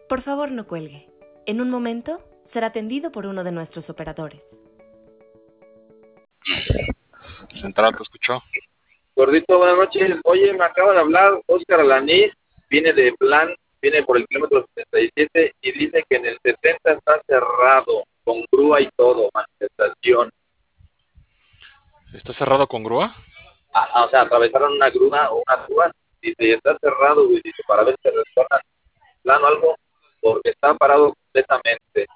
Por favor, no cuelgue. En un momento será atendido por uno de nuestros operadores. Central, ¿te escuchó? Gordito, buenas noches. Oye, me acaba de hablar Óscar Alanís, viene por el kilómetro 77 y dice que en el 70 está cerrado, con grúa y todo, manifestación. ¿Está cerrado con grúa? O sea, atravesaron una grúa, dice, y está cerrado, güey, dice, para ver si se retornan plano algo, porque está parado completamente.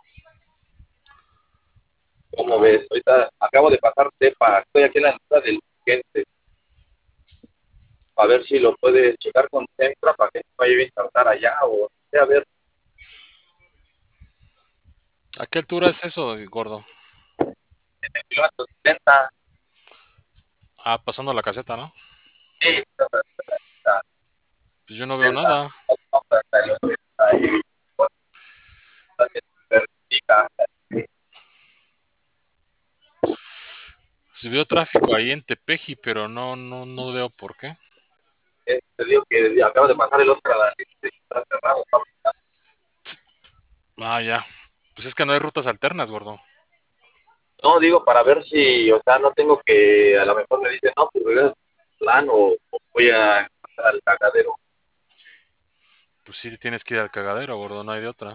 ¿Cómo ves? Ahorita acabo de pasar Tepa, estoy aquí en la entrada del gente. A ver si lo puedes checar con Centra para que no vaya a insertar allá o a ver. ¿A qué altura es eso, gordo? En el kilómetro 70, Ah, pasando la caseta, ¿no? sí, Pues yo no veo nada. Se vio tráfico ahí en Tepeji, pero no veo por qué. te digo que acabo de pasar el Oscar a la lista, está cerrado. Ah, ya. Pues es que no hay rutas alternas, gordo. No, digo, para ver si, o sea, no tengo que, a lo mejor me dicen, no, pues regresas plan o voy a al cagadero. Pues sí, tienes que ir al cagadero, gordo, no hay de otra.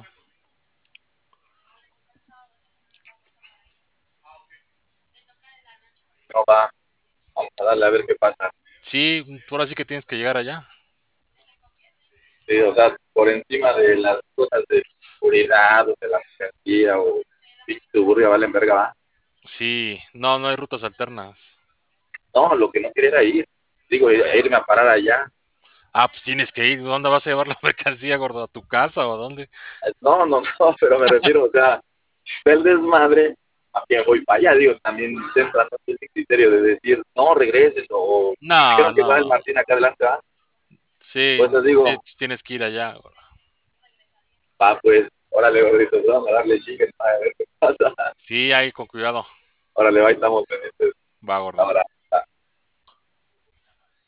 No va, vamos a darle a ver qué pasa. Sí, ahora sí que tienes que llegar allá. Sí, o sea, por encima de las cosas de seguridad o de la mercancía o suburbia valen verga, va. Sí, no hay rutas alternas. No, lo que no quería era ir. Digo, irme a parar allá. Ah, pues tienes que ir. ¿Dónde vas a llevar la mercancía, gordo? ¿A tu casa o a dónde? No, pero me refiero, o sea, del desmadre, a que voy para allá, digo, también centra ese criterio de decir, no, regreses, o No, dijeron que va el no. Martín acá adelante, ¿va? Sí, Pues les digo, tienes que ir allá, gordo. va, pues, órale, gordito, vamos a darle chicken, a ver qué pasa. Sí, ahí con cuidado. Órale, va, estamos pendientes. Va, gordo. Ahora.